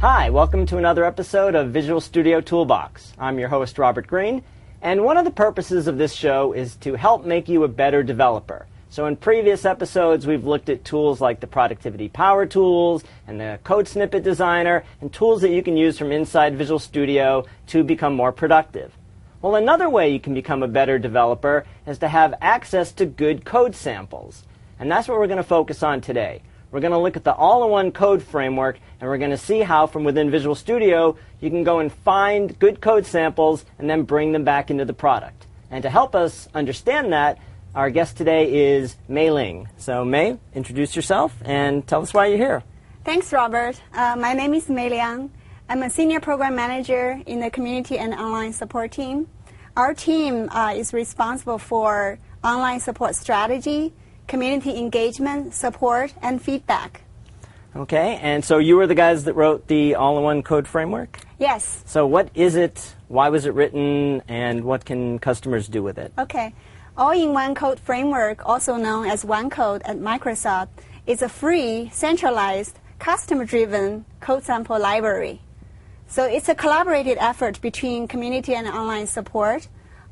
Hi, welcome to another episode of Visual Studio Toolbox. I'm your host, Robert Green, and one of the purposes of this show is to help make you a better developer. So in previous episodes, we've looked at tools like the Productivity Power Tools and the Code Snippet Designer, and tools that you can use from inside Visual Studio to become more productive. Well, another way you can become a better developer is to have access to good code samples. And that's what we're going to focus on today. We're going to look at the all-in-one code framework, and we're going to see how from within Visual Studio you can go and find good code samples and then bring them back into the product. And to help us understand that, our guest today is Mei Ling. So Mei, introduce yourself and tell us why you're here. Thanks, Robert. My name is Mei Liang. I'm a senior program manager in the community and online support team. Our team is responsible for online support strategy, community engagement, support, and feedback. Okay, and so you were the guys that wrote the all-in-one code framework? Yes. So what is it, why was it written, and what can customers do with it? Okay. All-in-one code framework, also known as OneCode at Microsoft, is a free, centralized, customer-driven code sample library. So it's a collaborated effort between community and online support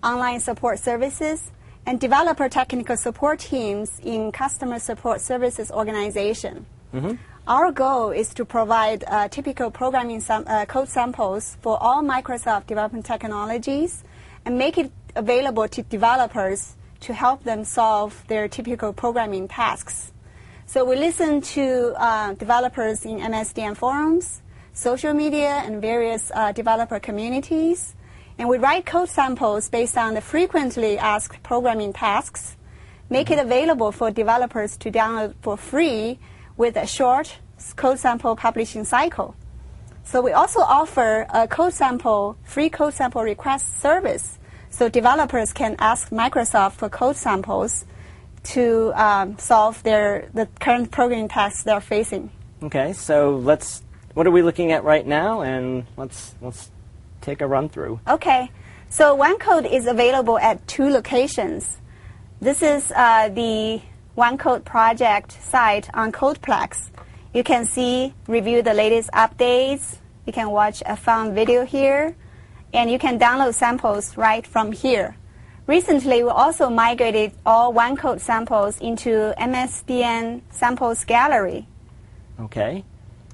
services, and developer technical support teams in customer support services organization. Mm-hmm. Our goal is to provide typical programming code samples for all Microsoft development technologies and make it available to developers to help them solve their typical programming tasks. So we listen to developers in MSDN forums, social media, and various developer communities. And we write code samples based on the frequently asked programming tasks, make it available for developers to download for free with a short code sample publishing cycle. So we also offer a free code sample request service, so developers can ask Microsoft for code samples to solve the current programming tasks they're facing. Okay, so what are we looking at right now? And let's take a run through. Okay, so OneCode is available at 2 locations. This is the OneCode project site on Codeplex. You can review the latest updates. You can watch a fun video here, and you can download samples right from here. Recently, we also migrated all OneCode samples into MSDN Samples Gallery. Okay.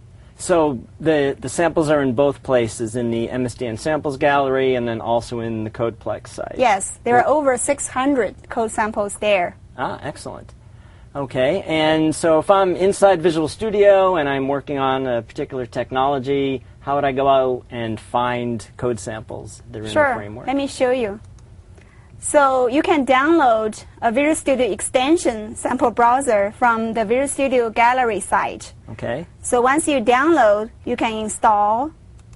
So the samples are in both places, in the MSDN Samples Gallery and then also in the Codeplex site. Yes, there are over 600 code samples there. Ah, excellent. Okay, and so if I'm inside Visual Studio and I'm working on a particular technology, how would I go out and find code samples that are in the framework? Sure, let me show you. So you can download a Visual Studio extension sample browser from the Visual Studio Gallery site. Okay. So once you download, you can install.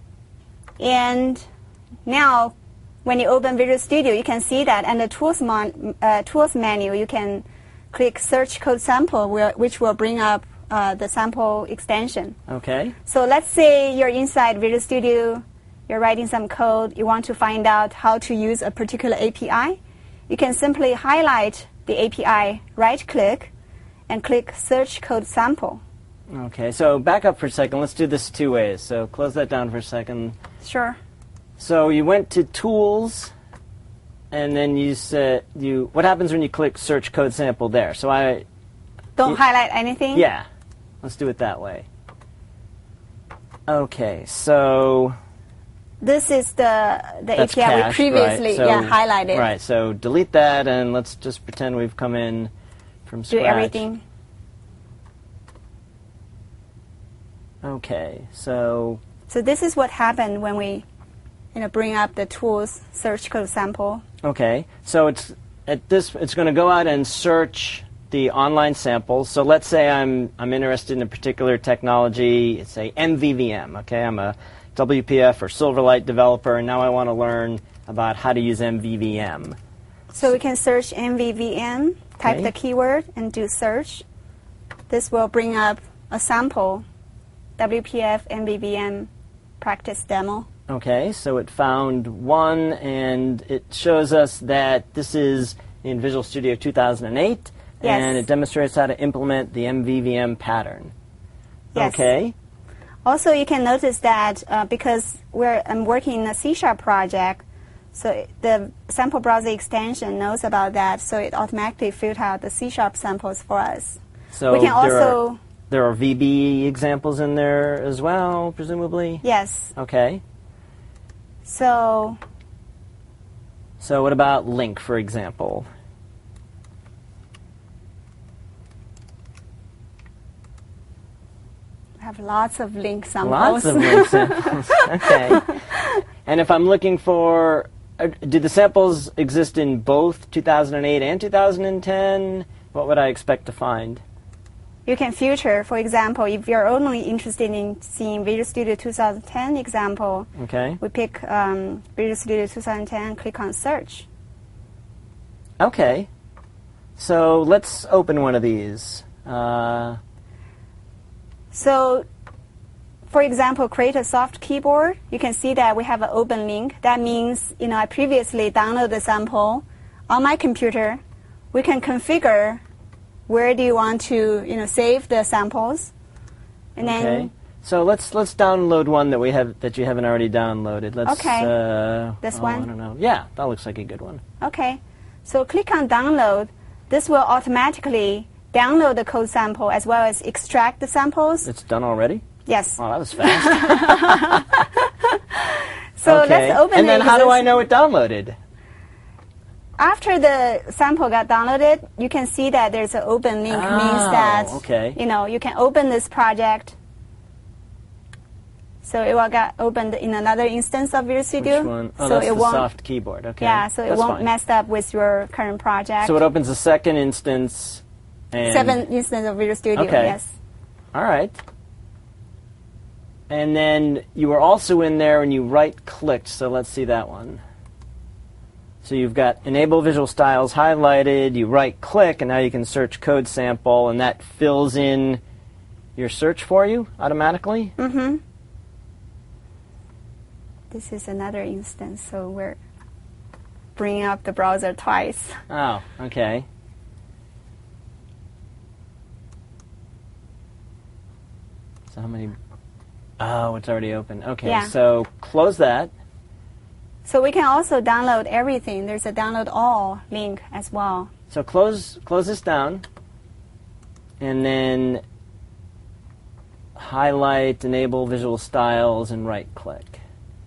And now, when you open Visual Studio, you can see that under Tools menu, you can click Search Code Sample, which will bring up the sample extension. Okay. So let's say you're inside Visual Studio. You're writing some code, you want to find out how to use a particular API, you can simply highlight the API, right-click, and click Search Code Sample. Okay, so back up for a second. Let's do this 2 ways. So close that down for a second. Sure. So you went to Tools, and then you said, what happens when you click Search Code Sample there? So Don't highlight anything? Yeah, let's do it that way. Okay, so this is the API cached, we previously right? highlighted. Right, so delete that, and let's just pretend we've come in from scratch. Do everything. Okay, so this is what happened when we bring up the Tools Search Code Sample. Okay, so it's going to go out and search the online samples. So let's say I'm interested in a particular technology, say MVVM. Okay, I'm a WPF or Silverlight developer, and now I want to learn about how to use MVVM. So we can search MVVM, type the keyword, and do search. This will bring up a sample, WPF MVVM practice demo. Okay, so it found one, and it shows us that this is in Visual Studio 2008, and it demonstrates how to implement the MVVM pattern. Yes. Okay. Also, you can notice that because I'm working in a C# project, so the sample browser extension knows about that, so it automatically filters out the C# samples for us. So we can also there are VB examples in there as well, presumably? Yes. Okay. So what about link, for example? we have lots of link samples. Lots of link samples. Okay. And if I'm looking for, do the samples exist in both 2008 and 2010? What would I expect to find? You can filter, for example, if you're only interested in seeing Visual Studio 2010 example, Okay. we pick Visual Studio 2010, click on search. Okay. So let's open one of these. So, for example, create a soft keyboard. You can see that we have an open link. That means, I previously downloaded the sample on my computer. We can configure where do you want to, save the samples, and Okay. then. So let's download one that you haven't already downloaded. Let's. Okay. This one? I don't know. Yeah, that looks like a good one. Okay. So click on download. This will automatically download the code sample as well as extract the samples. It's done already? Yes. Oh, that was fast. So okay. let's open it. And then how do I know it downloaded? After the sample got downloaded, you can see that there's an open link. Means that okay. you can open this project. So it will get opened in another instance of Visual Studio. Which one? Oh, so that's it the won't, soft keyboard. Okay. Yeah, so it That's won't fine. mess up with your current project. So it opens a second instance. And 7 instance of Visual Studio. Okay. Yes. All right. And then you were also in there and you right-clicked, so let's see that one. So you've got Enable Visual Styles highlighted, you right-click, and now you can search code sample, and that fills in your search for you automatically? Mm-hmm. This is another instance, so we're bringing up the browser twice. Oh, okay. So how many? Oh, it's already open. Okay, Yeah. so close that. So we can also download everything. There's a download all link as well. So close this down, and then highlight, enable visual styles, and right-click.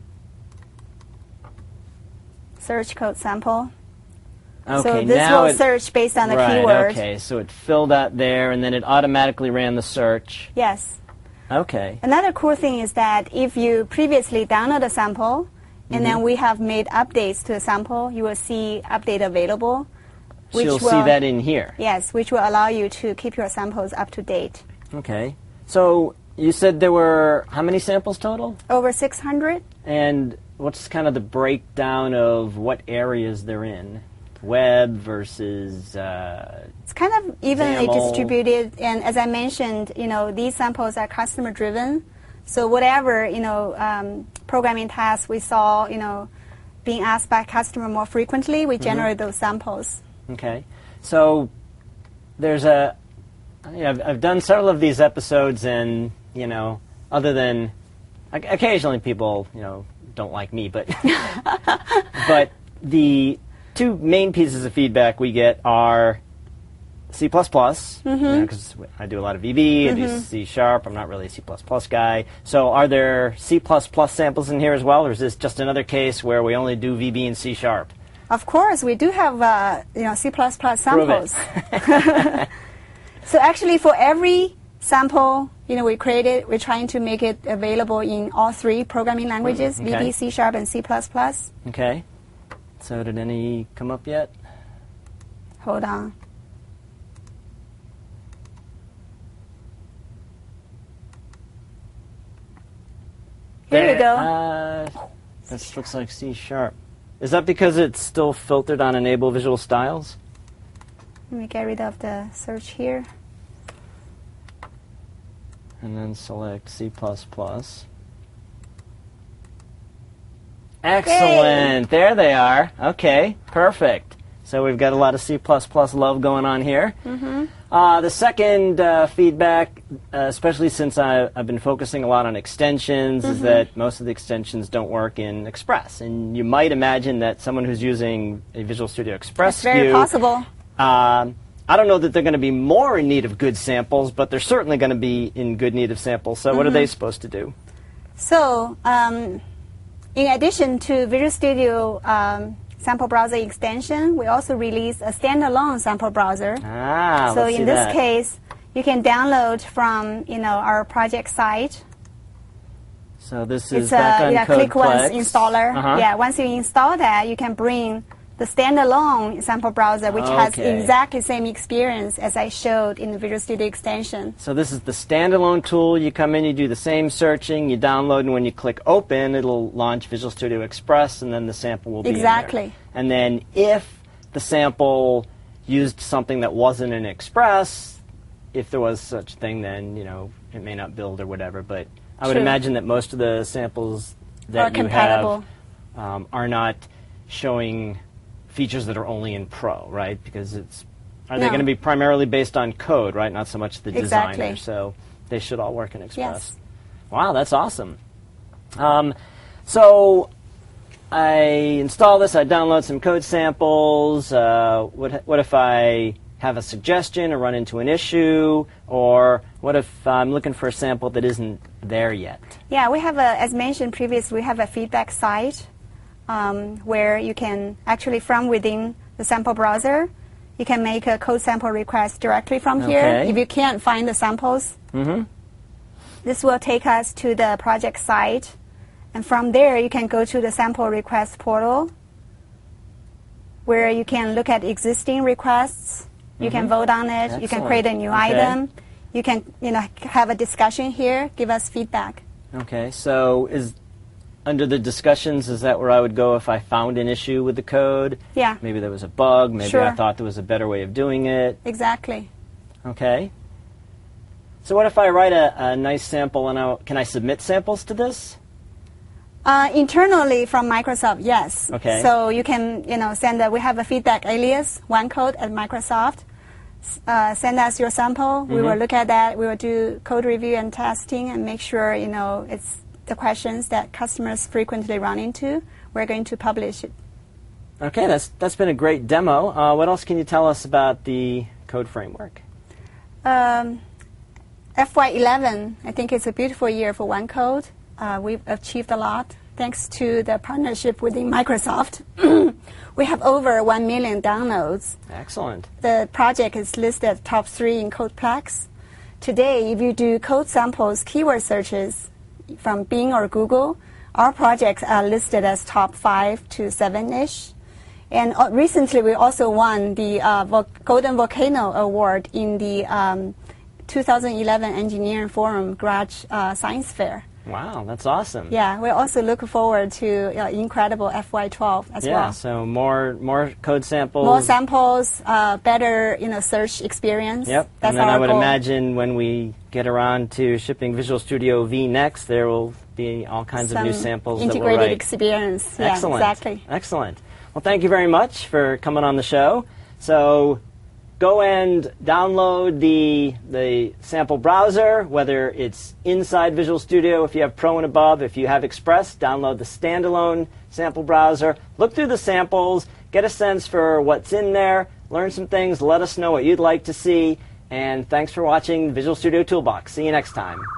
Search code sample. Okay, So this now will it, search based on the right, keyword. okay, so it filled out there, and then it automatically ran the search. Yes. Okay. Another cool thing is that if you previously download a sample, and then we have made updates to the sample, you will see update available. You'll see that in here. Yes, which will allow you to keep your samples up to date. Okay. So you said there were how many samples total? Over 600? And what's kind of the breakdown of what areas they're in? Web versus It's kind of evenly XAML. distributed, and as I mentioned, these samples are customer driven. So whatever programming tasks we saw, being asked by customer more frequently, we generate those samples. Okay. So there's I've done several of these episodes, and other than occasionally people don't like me, but but the two main pieces of feedback we get are C++, because I do a lot of VB, I do C#, I'm not really a C++ guy. So are there C++ samples in here as well, or is this just another case where we only do VB and C#? Of course, we do have C++ samples. So actually, for every sample we created, we're trying to make it available in all three programming languages: Okay. VB, C# and C++. Okay. So did any come up yet? Hold on. Here we go. This looks like C#. Is that because it's still filtered on Enable Visual Styles? Let me get rid of the search here. And then select C++. Excellent. There they are. Okay, perfect. So we've got a lot of C++ love going on here. Mm-hmm. The second feedback, especially since I've been focusing a lot on extensions, is that most of the extensions don't work in Express. And you might imagine that someone who's using a Visual Studio Express That's very possible. I don't know that they're going to be more in need of good samples, but they're certainly going to be in good need of samples. So what are they supposed to do? So in addition to Visual Studio Sample Browser extension, we also released a standalone sample browser. So in this case, you can download from our project site. So this is back on CodePlex. Click once installer. Yeah, once you install that, you can bring the standalone sample browser, which has exactly the same experience as I showed in the Visual Studio extension. So this is the standalone tool. You come in, you do the same searching, you download, and when you click open, it'll launch Visual Studio Express, and then the sample will be in there. And then if the sample used something that wasn't in Express, if there was such a thing, then it may not build or whatever. But I would imagine that most of the samples that you have are not showing features that are only in Pro, right? Because are they going to be primarily based on code, right? Not so much the designer. So they should all work in Express. Yes. Wow, that's awesome. So I install this, I download some code samples. What if I have a suggestion or run into an issue? Or what if I'm looking for a sample that isn't there yet? Yeah, we have as mentioned previously, we have a feedback site where you can actually, from within the sample browser, you can make a code sample request directly from here. If you can't find the samples, this will take us to the project site. And from there, you can go to the sample request portal, where you can look at existing requests. You can vote on it. Excellent. You can create a new item. You can have a discussion here, give us feedback. Okay, so under the discussions, is that where I would go if I found an issue with the code? Yeah. Maybe there was a bug. Maybe I thought there was a better way of doing it. Exactly. Okay. So what if I write a nice sample and can I submit samples to this? Internally from Microsoft, yes. Okay. So you can send we have a feedback alias, OneCode@Microsoft. Send us your sample. We will look at that. We will do code review and testing and make sure it's the questions that customers frequently run into. We're going to publish it. Okay, that's been a great demo. What else can you tell us about the code framework? FY11, I think it's a beautiful year for OneCode. We've achieved a lot thanks to the partnership within Microsoft. We have over 1 million downloads. Excellent. The project is listed top 3 in CodePlex. Today, if you do code samples keyword searches from Bing or Google, our projects are listed as top 5 to 7-ish. And recently, we also won the Golden Volcano Award in the 2011 Engineering Forum Garage Science Fair. Wow, that's awesome. Yeah, we also look forward to incredible FY12 as well. Yeah, so more code samples. More samples, better search experience. Yep, That's and then our I would goal. imagine when we get around to shipping Visual Studio V next, there will be all kinds of new samples integrated that we'll write. experience. Excellent. Yeah, exactly. Excellent. Well, thank you very much for coming on the show. So go and download the sample browser, whether it's inside Visual Studio if you have Pro and above. If you have Express, download the standalone sample browser. Look through the samples, get a sense for what's in there, learn some things, let us know what you'd like to see, and thanks for watching Visual Studio Toolbox. See you next time.